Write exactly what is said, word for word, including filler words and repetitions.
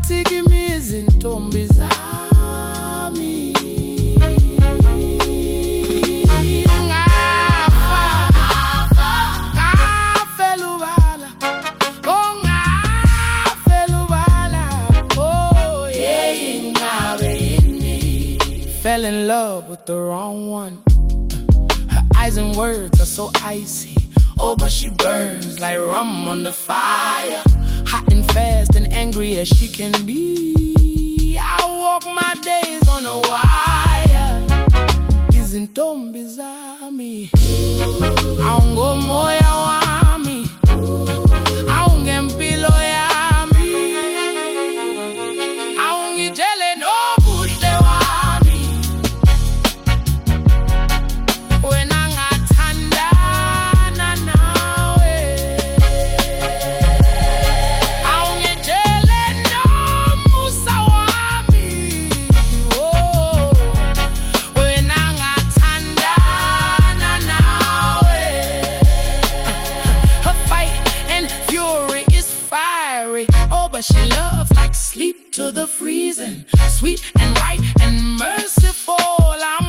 Abathikimi izintombi zami. Fell in love with the wrong one. Her eyes and words are so icy. Oh, but she burns like rum on the fire. Hot and fast and angry as she can be. I walk my days on a wire. Izintombi zami aungo moya wami, aunge mpilo yami, aungijele no buhle wami. Wena ngathandana nawe, aungijele no musa wami. Oh, wena ngathandana nawe. Her fight and fury is fiery. Oh, but she loves like sleep to the freezing. Sweet and right and merciful. I'm